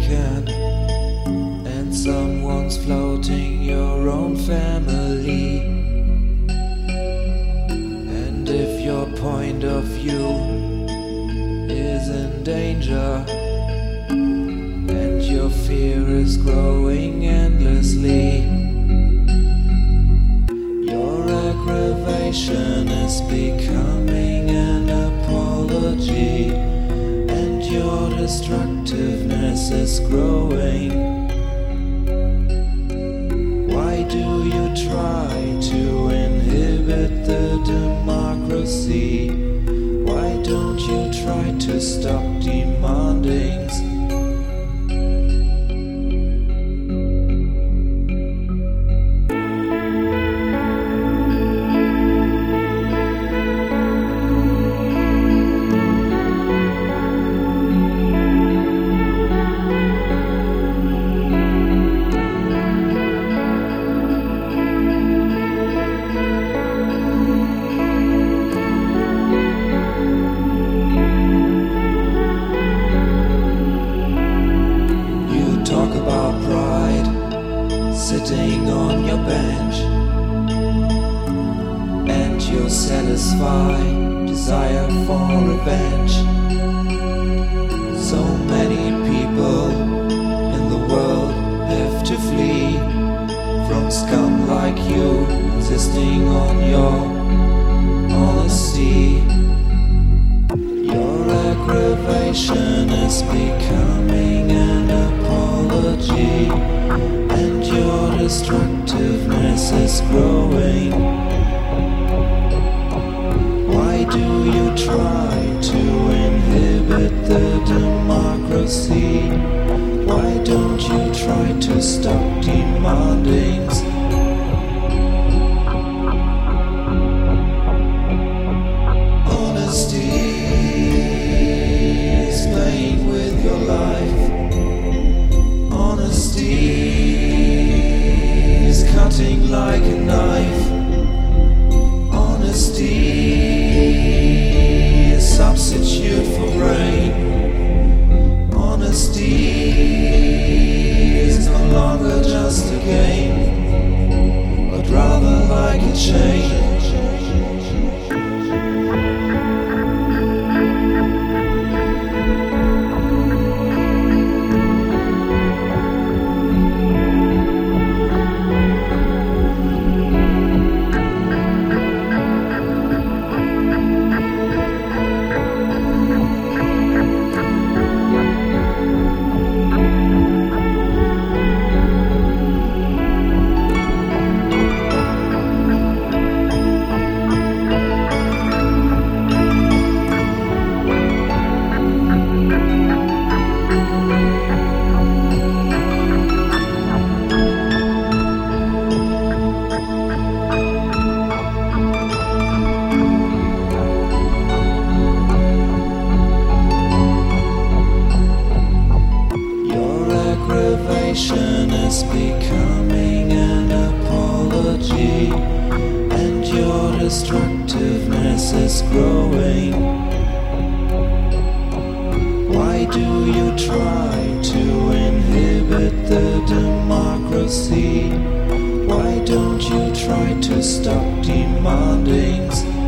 weekend and someone's floating your own family. And if your point of view is in danger and your fear is growing endlessly, your aggravation is becoming an apology, and your destructiveness is growing. Why do you try to inhibit the democracy? Why don't you try to stop demanding? Talk about pride, sitting on your bench, and your satisfied desire for revenge. So many people in the world have to flee from scum like you, insisting on your honesty. Your aggravation is becoming an apology, and your destructiveness is growing. Why do you try to inhibit the democracy? Why don't you try to stop demanding? Cutting like a knife. Honesty is a substitute for brain. Honesty is no longer just a game, but rather like a chain. Is becoming an apology, and your destructiveness is growing. Why do you try to inhibit the democracy? Why don't you try to stop demanding?